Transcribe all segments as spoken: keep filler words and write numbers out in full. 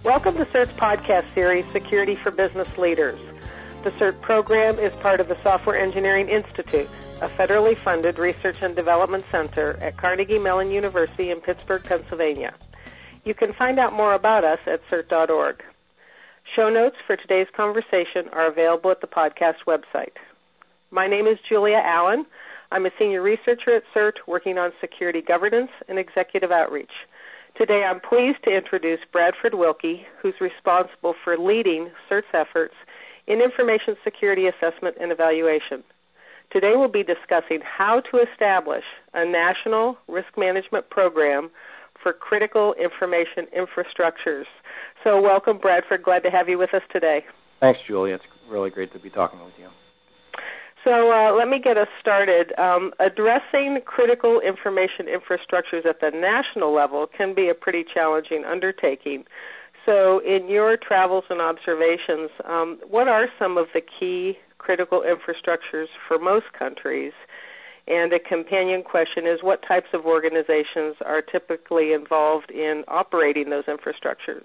Welcome to CERT's podcast series, Security for Business Leaders. The CERT program is part of the Software Engineering Institute, a federally funded research and development center at Carnegie Mellon University in Pittsburgh, Pennsylvania. You can find out more about us at cert dot org. Show notes for today's conversation are available at the podcast website. My name is Julia Allen. I'm a senior researcher at CERT working on security governance and executive outreach. Today I'm pleased to introduce Bradford Wilkie, who's responsible for leading CERT's efforts in information security assessment and evaluation. Today we'll be discussing how to establish a national risk management program for critical information infrastructures. So welcome, Bradford. Glad to have you with us today. Thanks, Julia. It's really great to be talking with you. So uh, let me get us started. Um, addressing critical information infrastructures at the national level can be a pretty challenging undertaking. So in your travels and observations, um, what are some of the key critical infrastructures for most countries? And a companion question is, what types of organizations are typically involved in operating those infrastructures?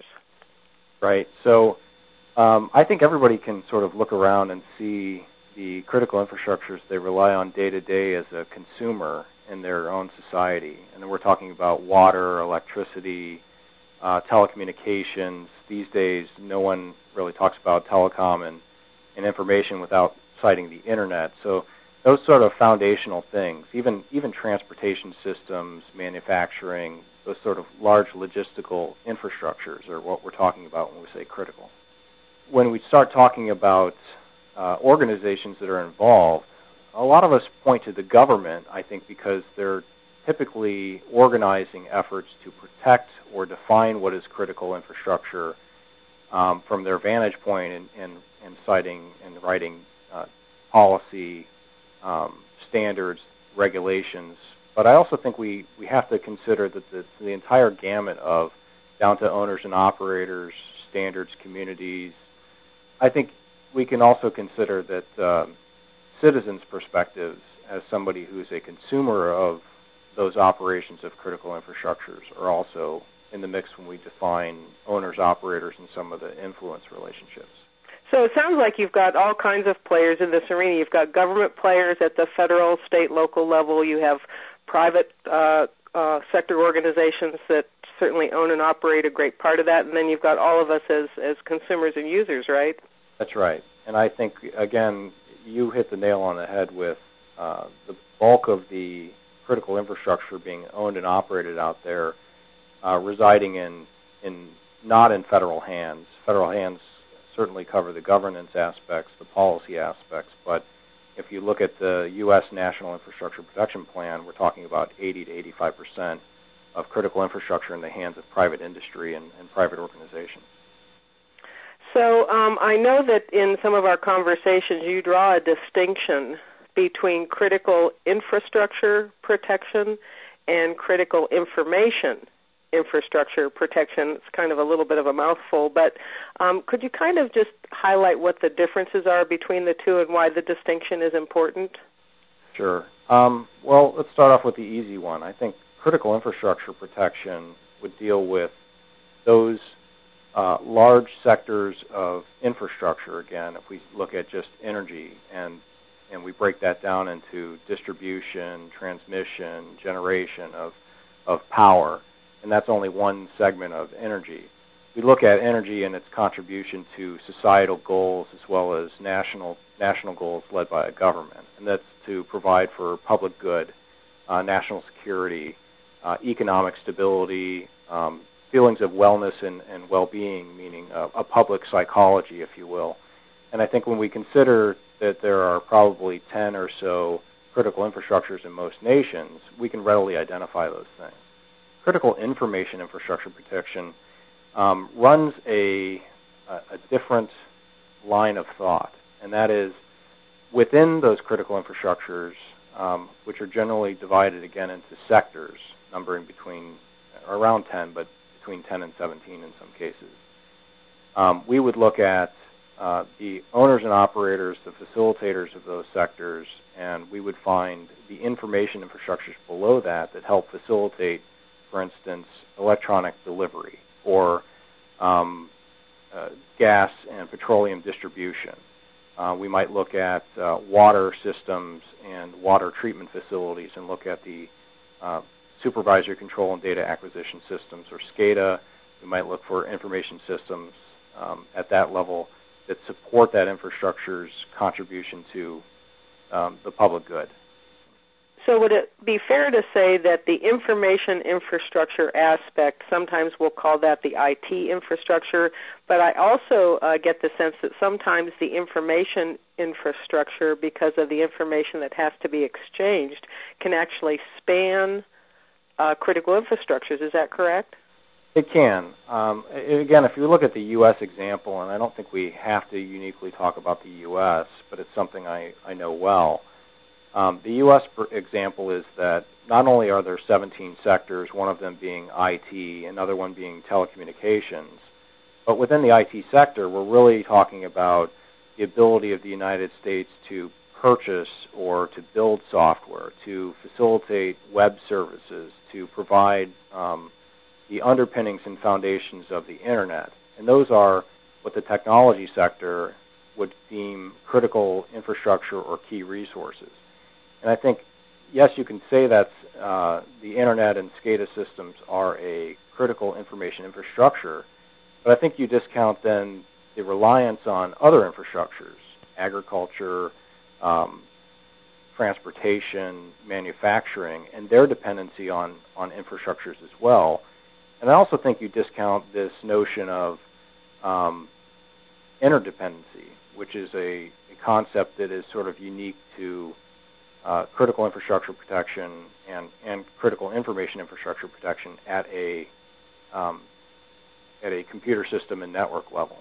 Right. So um, I think everybody can sort of look around and see the critical infrastructures they rely on day to day as a consumer in their own society. And then we're talking about water, electricity, uh, telecommunications. These days, no one really talks about telecom and, and information without citing the internet. So those sort of foundational things, even even transportation systems, manufacturing, those sort of large logistical infrastructures are what we're talking about when we say critical. When we start talking about Uh, organizations that are involved, a lot of us point to the government, I think, because they're typically organizing efforts to protect or define what is critical infrastructure um, from their vantage point and, and, and citing and writing uh, policy, um, standards, regulations. But I also think we, we have to consider that the, the entire gamut of down to owners and operators, standards, communities. I think we can also consider that uh, citizens' perspectives as somebody who's a consumer of those operations of critical infrastructures are also in the mix when we define owners, operators, and some of the influence relationships. So it sounds like you've got all kinds of players in this arena. You've got government players at the federal, state, local level. You have private uh, uh, sector organizations that certainly own and operate a great part of that. And then you've got all of us as, as consumers and users, right? That's right. And I think, again, you hit the nail on the head with uh, the bulk of the critical infrastructure being owned and operated out there uh, residing in, in not in federal hands. Federal hands certainly cover the governance aspects, the policy aspects, but if you look at the U S National Infrastructure Protection Plan, we're talking about eighty to eighty-five percent of critical infrastructure in the hands of private industry and, and private organizations. So um, I know that in some of our conversations you draw a distinction between critical infrastructure protection and critical information infrastructure protection. It's kind of a little bit of a mouthful, but um, could you kind of just highlight what the differences are between the two and why the distinction is important? Sure. Um, well, let's start off with the easy one. I think critical infrastructure protection would deal with those Uh, large sectors of infrastructure. Again, if we look at just energy and and we break that down into distribution, transmission, generation of of power, and that's only one segment of energy. We look at energy and its contribution to societal goals as well as national national goals led by a government, and that's to provide for public good, uh, national security, uh, economic stability, um, feelings of wellness and, and well-being, meaning a, a public psychology, if you will. And I think when we consider that there are probably ten or so critical infrastructures in most nations, we can readily identify those things. Critical information infrastructure protection um, runs a, a, a different line of thought, and that is within those critical infrastructures, um, which are generally divided, again, into sectors, numbering between around ten, but between ten and seventeen in some cases. Um, we would look at uh, the owners and operators, the facilitators of those sectors, and we would find the information infrastructures below that that help facilitate, for instance, electronic delivery or um, uh, gas and petroleum distribution. Uh, we might look at uh, water systems and water treatment facilities and look at the uh, supervisory control and data acquisition systems, or SCADA. We might look for information systems um, at that level that support that infrastructure's contribution to um, the public good. So would it be fair to say that the information infrastructure aspect, sometimes we'll call that the I T infrastructure, but I also uh, get the sense that sometimes the information infrastructure, because of the information that has to be exchanged, can actually span uh, critical infrastructures. Is that correct? It can. Um, again, if you look at the U S example, and I don't think we have to uniquely talk about the U S, but it's something I, I know well. Um, the U S example is that not only are there seventeen sectors, one of them being I T, another one being telecommunications, but within the I T sector, we're really talking about the ability of the United States to purchase or to build software, to facilitate web services, to provide um, the underpinnings and foundations of the Internet. And those are what the technology sector would deem critical infrastructure or key resources. And I think, yes, you can say that uh, the Internet and SCADA systems are a critical information infrastructure, but I think you discount then the reliance on other infrastructures, agriculture, um, transportation, manufacturing, and their dependency on, on infrastructures as well. And I also think you discount this notion of um, interdependency, which is a, a concept that is sort of unique to uh, critical infrastructure protection and, and critical information infrastructure protection at a um, at a computer system and network level.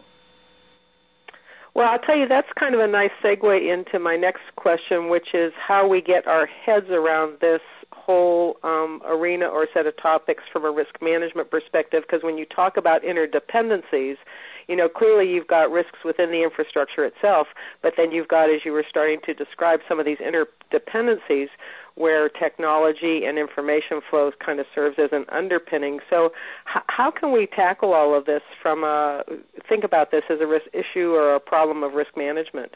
Well, I'll tell you, that's kind of a nice segue into my next question, which is how we get our heads around this whole um, arena or set of topics from a risk management perspective, because when you talk about interdependencies, you know, clearly you've got risks within the infrastructure itself, but then you've got, as you were starting to describe, some of these interdependencies where technology and information flows kind of serves as an underpinning. So h- how can we tackle all of this from a, think about this as a risk issue or a problem of risk management?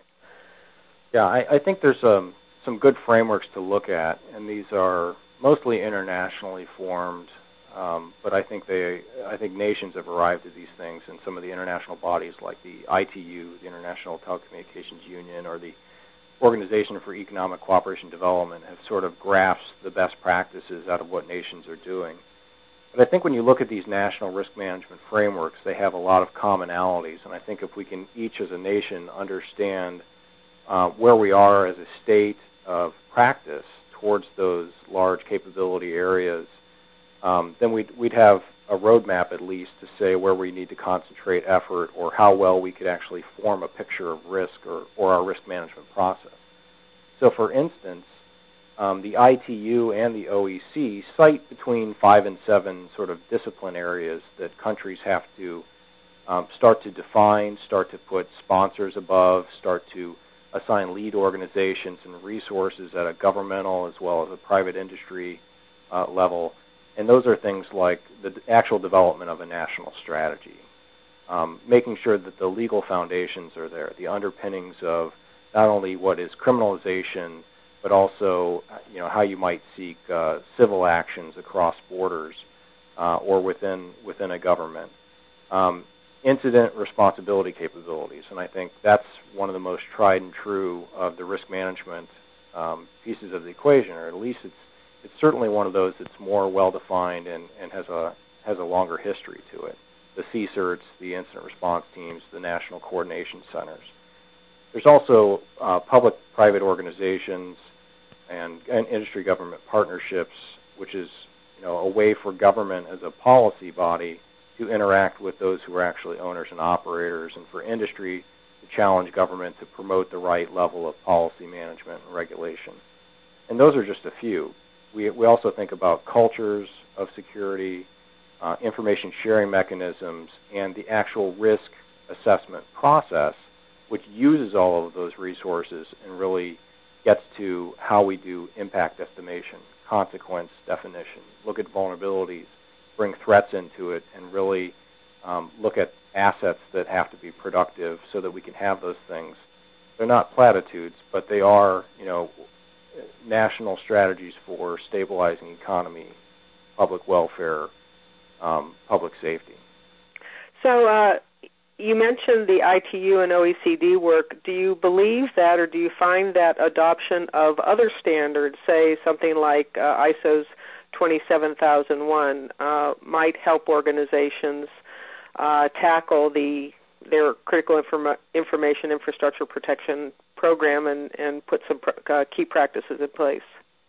Yeah, I, I think there's um, some good frameworks to look at, and these are mostly internationally formed, um, but I think they, I think nations have arrived at these things, and some of the international bodies like the I T U, the International Telecommunications Union, or the Organization for Economic Cooperation and Development have sort of grasped the best practices out of what nations are doing. But I think when you look at these national risk management frameworks, they have a lot of commonalities, and I think if we can each as a nation understand uh, where we are as a state of practice towards those large capability areas, um, then we'd, we'd have a roadmap at least to say where we need to concentrate effort or how well we could actually form a picture of risk or, or our risk management process. So for instance, um, the I T U and the O E C cite between five and seven sort of discipline areas that countries have to um, start to define, start to put sponsors above, start to assign lead organizations and resources at a governmental as well as a private industry uh, level. And those are things like the actual development of a national strategy, um, making sure that the legal foundations are there, the underpinnings of not only what is criminalization, but also, you know, how you might seek uh, civil actions across borders uh, or within within a government. Um, incident responsibility capabilities, and I think that's one of the most tried and true of the risk management um, pieces of the equation, or at least it's It's certainly one of those that's more well-defined and, and has a has a longer history to it. The C CERTs, the incident response teams, the national coordination centers. There's also uh, public-private organizations and, and industry-government partnerships, which is, you know, a way for government as a policy body to interact with those who are actually owners and operators, and for industry to challenge government to promote the right level of policy management and regulation. And those are just a few. We, we also think about cultures of security, uh, information sharing mechanisms, and the actual risk assessment process, which uses all of those resources and really gets to how we do impact estimation, consequence definition, look at vulnerabilities, bring threats into it, and really um, look at assets that have to be productive so that we can have those things. They're not platitudes, but they are, you know, national strategies for stabilizing economy, public welfare, um, public safety. So uh, you mentioned the I T U and O E C D work. Do you believe that, or do you find that adoption of other standards, say something like uh, I S O's twenty-seven thousand one, uh, might help organizations uh, tackle the their critical informa- information infrastructure protection program and, and put some pr- uh, key practices in place?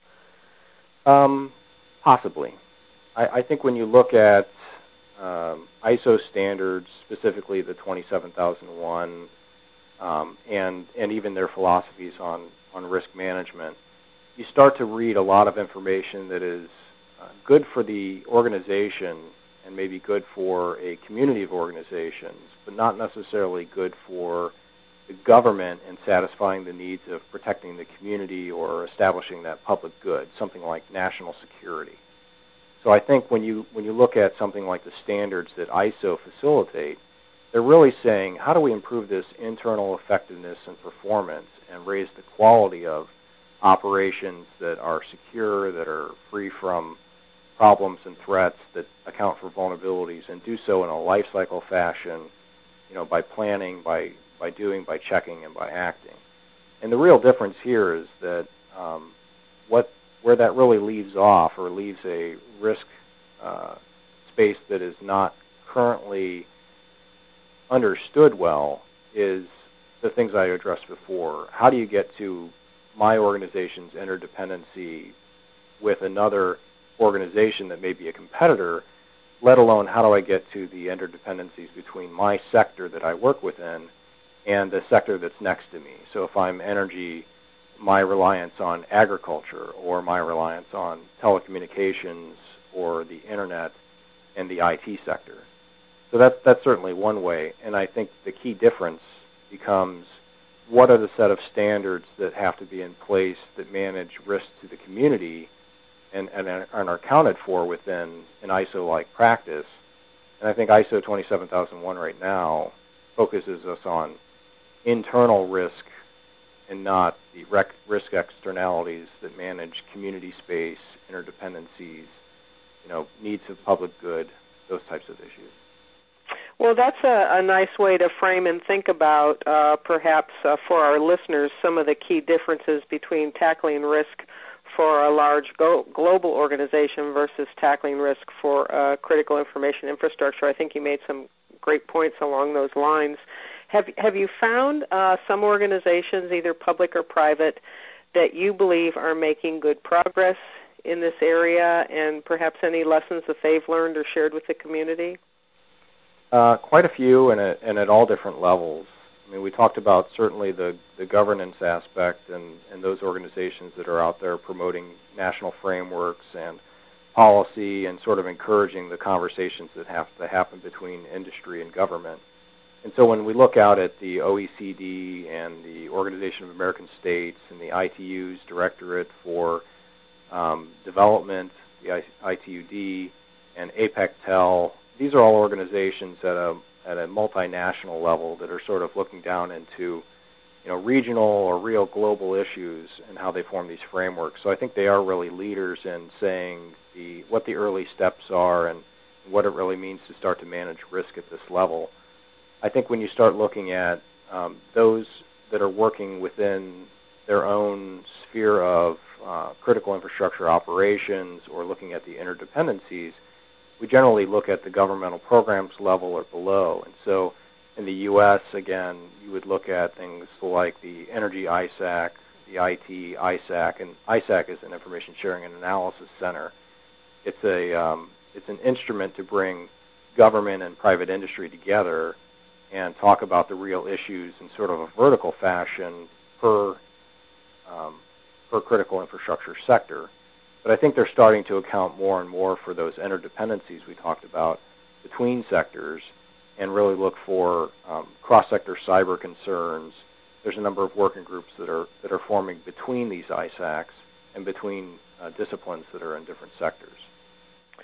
Um, possibly. I, I think when you look at um, I S O standards, specifically the twenty-seven thousand one, um, and and even their philosophies on, on risk management, you start to read a lot of information that is uh, good for the organization and maybe good for a community of organizations, but not necessarily good for the government in satisfying the needs of protecting the community or establishing that public good, something like national security. So I think when you when you look at something like the standards that I S O facilitate, they're really saying, how do we improve this internal effectiveness and performance and raise the quality of operations that are secure, that are free from problems and threats, that account for vulnerabilities, and do so in a life cycle fashion, you know, by planning, by by doing, by checking, and by acting. And the real difference here is that um, what where that really leaves off or leaves a risk uh, space that is not currently understood well is the things I addressed before. How do you get to my organization's interdependency with another organization that may be a competitor, let alone how do I get to the interdependencies between my sector that I work within and the sector that's next to me. So if I'm energy, my reliance on agriculture or my reliance on telecommunications or the internet and the I T sector. So that's, that's certainly one way, and I think the key difference becomes what are the set of standards that have to be in place that manage risk to the community and, and, and are accounted for within an I S O-like practice. And I think I S O twenty-seven thousand one right now focuses us on internal risk and not the rec- risk externalities that manage community space, interdependencies, you know, needs of public good, those types of issues. Well, that's a, a nice way to frame and think about, uh, perhaps uh, for our listeners, some of the key differences between tackling risk for a large go- global organization versus tackling risk for uh, critical information infrastructure. I think you made some great points along those lines. Have have you found uh, some organizations, either public or private, that you believe are making good progress in this area, and perhaps any lessons that they've learned or shared with the community? Uh, quite a few, and at, and at all different levels. I mean, we talked about certainly the, the governance aspect and, and those organizations that are out there promoting national frameworks and policy and sort of encouraging the conversations that have to happen between industry and government. And so when we look out at the O E C D and the Organization of American States and the I T U's Directorate for um, Development, the I T U D, and APEC-Tel, these are all organizations at a at a multinational level that are sort of looking down into, you know, regional or real global issues and how they form these frameworks. So I think they are really leaders in saying the what the early steps are and what it really means to start to manage risk at this level. I think when you start looking at um, those that are working within their own sphere of uh, critical infrastructure operations or looking at the interdependencies, we generally look at the governmental programs level or below. And so in the U S, again, you would look at things like the Energy I S A C, the I T I S A C, and I S A C is an Information Sharing and Analysis Center. It's a um, it's an instrument to bring government and private industry together and talk about the real issues in sort of a vertical fashion per um, per critical infrastructure sector. But I think they're starting to account more and more for those interdependencies we talked about between sectors and really look for um, cross-sector cyber concerns. There's a number of working groups that are that are forming between these I S A Cs and between uh, disciplines that are in different sectors.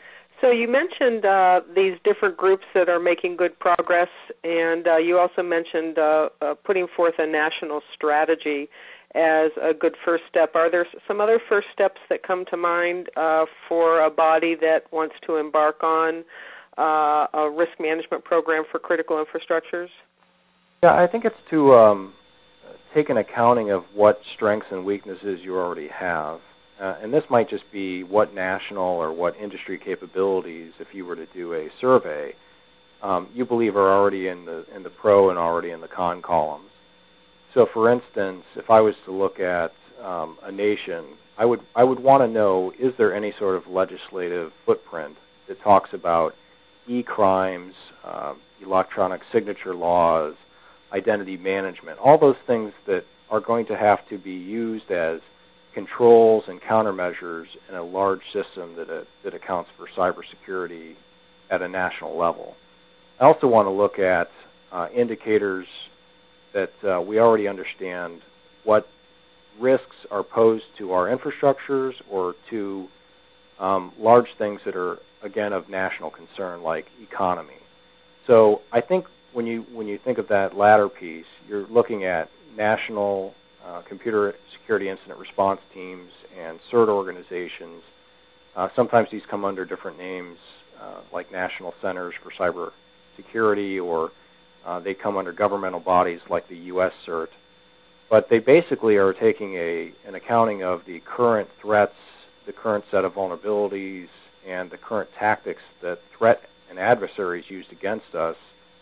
So you mentioned uh, these different groups that are making good progress, and uh, you also mentioned uh, uh, putting forth a national strategy as a good first step. Are there some other first steps that come to mind uh, for a body that wants to embark on uh, a risk management program for critical infrastructures? Yeah, I think it's to um, take an accounting of what strengths and weaknesses you already have. Uh, and this might just be what national or what industry capabilities, if you were to do a survey, um, you believe are already in the in the pro and already in the con columns. So, for instance, if I was to look at um, a nation, I would I would want to know, is there any sort of legislative footprint that talks about e-crimes, uh, electronic signature laws, identity management, all those things that are going to have to be used as controls and countermeasures in a large system that uh, that accounts for cybersecurity at a national level. I also want to look at uh, indicators that uh, we already understand what risks are posed to our infrastructures or to um, large things that are, again, of national concern, like economy. So I think when you when you think of that latter piece, you're looking at national uh, computer security incident response teams and CERT organizations. Uh, sometimes these come under different names, uh, like National Centers for Cyber Security, or uh, they come under governmental bodies like the U S CERT. But they basically are taking a an accounting of the current threats, the current set of vulnerabilities, and the current tactics that threat and adversaries used against us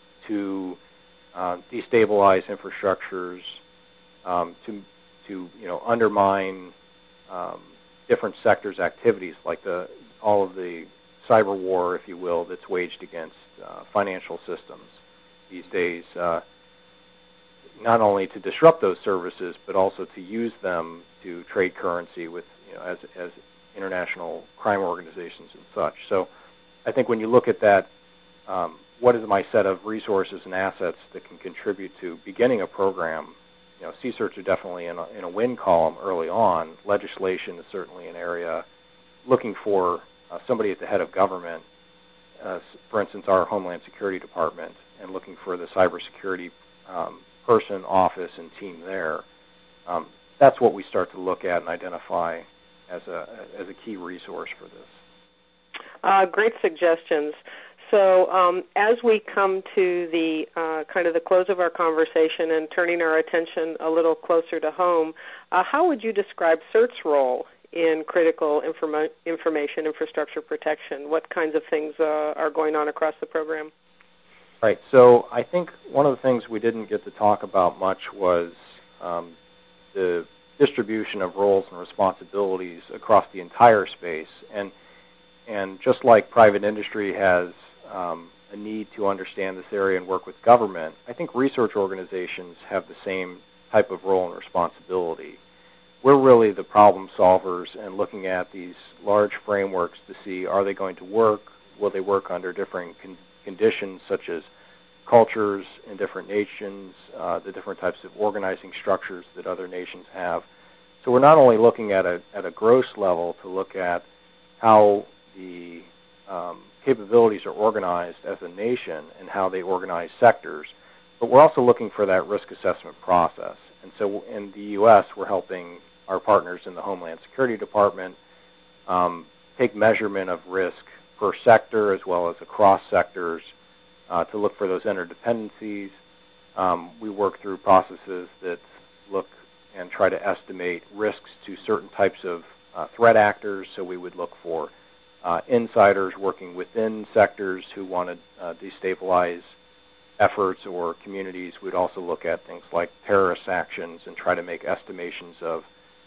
to uh, destabilize infrastructures, um, to to you know undermine um, different sectors' activities, like the all of the cyber war, if you will, that's waged against uh, financial systems these days. Uh, not only to disrupt those services, but also to use them to trade currency with you know as as international crime organizations and such. So, I think when you look at that, um, what is my set of resources and assets that can contribute to beginning a program? You know, C CERTs are definitely in a, in a win column early on. Legislation is certainly an area. Looking for uh, somebody at the head of government, uh, for instance, our Homeland Security Department, and looking for the cybersecurity um, person, office, and team there. Um, that's what we start to look at and identify as a as a key resource for this. Uh, great suggestions. So um, as we come to the uh, kind of the close of our conversation and turning our attention a little closer to home, uh, how would you describe CERT's role in critical informa- information infrastructure protection? What kinds of things uh, are going on across the program? Right. So I think one of the things we didn't get to talk about much was um, the distribution of roles and responsibilities across the entire space. And and just like private industry has um, a need to understand this area and work with government, I think research organizations have the same type of role and responsibility. We're really the problem solvers and looking at these large frameworks to see, are they going to work? Will they work under different con- conditions such as cultures in different nations, uh, the different types of organizing structures that other nations have. So we're not only looking at a at a gross level to look at how the um, capabilities are organized as a nation and how they organize sectors, but we're also looking for that risk assessment process. And so in the U S, we're helping our partners in the Homeland Security Department um, take measurement of risk per sector as well as across sectors uh, to look for those interdependencies. Um, we work through processes that look and try to estimate risks to certain types of uh, threat actors. So we would look for uh, insiders working within sectors who want to uh, destabilize efforts or communities. We'd also look at things like terrorist actions and try to make estimations of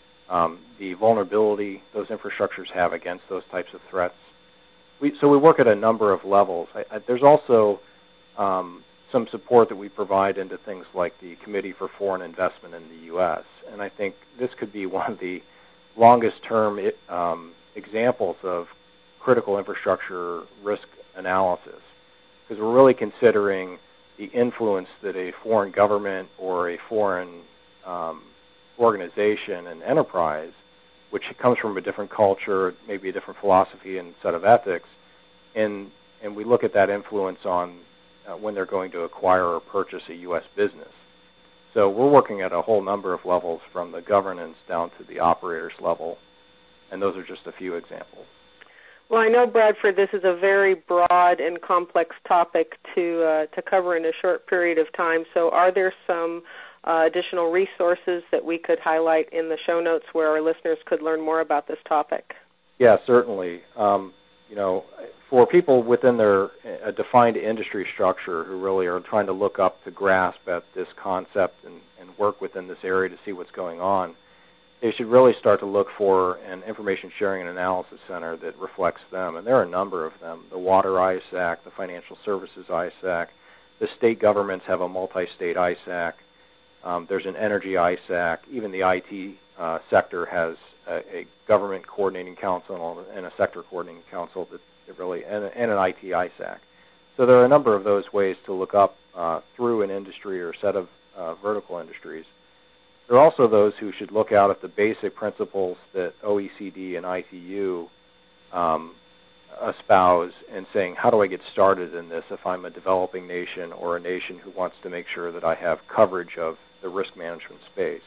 um, the vulnerability those infrastructures have against those types of threats. We, so we work at a number of levels. I, I, there's also um, some support that we provide into things like the Committee for Foreign Investment in the U S, and I think this could be one of the longest-term um, examples of critical infrastructure risk analysis, because we're really considering the influence that a foreign government or a foreign um, organization and enterprise, which comes from a different culture, maybe a different philosophy and set of ethics, and and we look at that influence on uh, when they're going to acquire or purchase a U S business. So we're working at a whole number of levels, from the governance down to the operators level, and those are just a few examples. Well, I know, Bradford, this is a very broad and complex topic to uh, to cover in a short period of time. So are there some uh, additional resources that we could highlight in the show notes where our listeners could learn more about this topic? Yeah, certainly. Um, you know, for people within their a defined industry structure who really are trying to look up to grasp at this concept and, and work within this area to see what's going on, they should really start to look for an information sharing and analysis center that reflects them. And there are a number of them. The Water I S A C, the Financial Services I S A C, the state governments have a multi-state I S A C. Um, there's an Energy I S A C. Even the I T uh, sector has a, a government coordinating council and a sector coordinating council that, that really, and, and an I T I S A C. So there are a number of those ways to look up uh, through an industry or set of uh, vertical industries. There are also those who should look out at the basic principles that O E C D and I T U um, espouse and saying, how do I get started in this if I'm a developing nation or a nation who wants to make sure that I have coverage of the risk management space.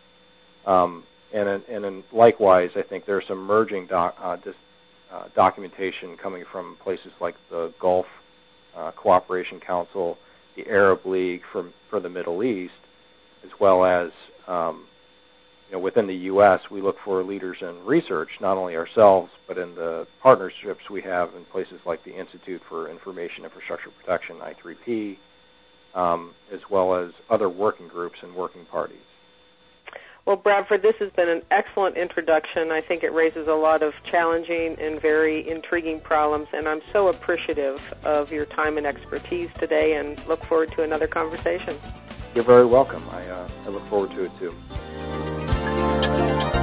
Um, and, and, and likewise, I think there's some emerging doc, uh, dis, uh, documentation coming from places like the Gulf uh, Cooperation Council, the Arab League for, for the Middle East, as well as um, you know, within the U S, we look for leaders in research, not only ourselves, but in the partnerships we have in places like the Institute for Information Infrastructure Protection, I three P, um, as well as other working groups and working parties. Well, Bradford, this has been an excellent introduction. I think it raises a lot of challenging and very intriguing problems, and I'm so appreciative of your time and expertise today and look forward to another conversation. You're very welcome. I, uh, I look forward to it, too.